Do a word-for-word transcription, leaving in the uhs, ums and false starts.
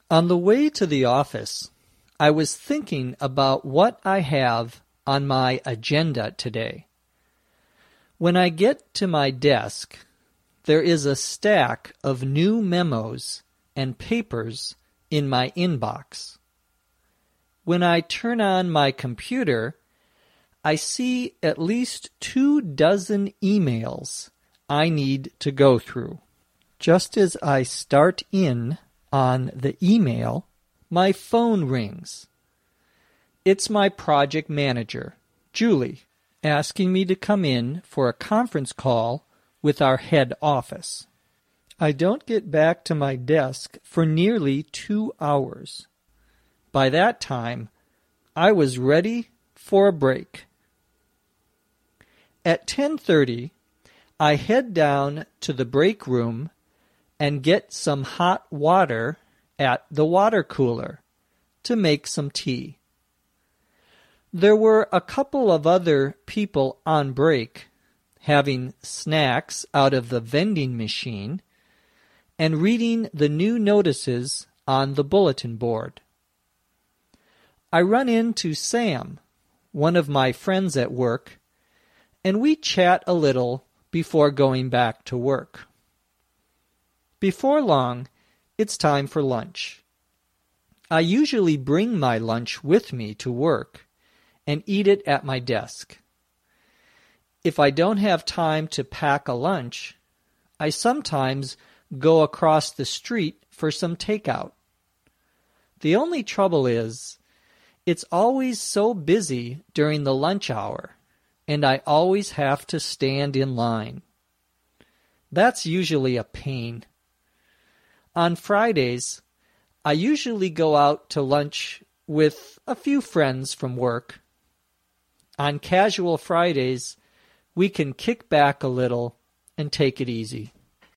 On the way to the office, I was thinking about what I have on my agenda today. When I get to my desk, there is a stack of new memos and papers in my inbox. When I turn on my computer, I see at least two dozen emails I need to go through. Just as I start in on the email, my phone rings. It's my project manager, Julie, asking me to come in for a conference call with our head office. I don't get back to my desk for nearly two hours. By that time, I was ready for a break. At ten thirty, I head down to the break room and get some hot water at the water cooler to make some tea. There were a couple of other people on break having snacks out of the vending machine and reading the new notices on the bulletin board. I run into Sam, one of my friends at work, and we chat a little before going back to work. Before long, it's time for lunch. I usually bring my lunch with me to work and eat it at my desk. If I don't have time to pack a lunch, I sometimes go across the street for some takeout. The only trouble is, it's always so busy during the lunch hour, and I always have to stand in line. That's usually a pain. On Fridays, I usually go out to lunch with a few friends from work. On casual Fridays, we can kick back a little and take it easy.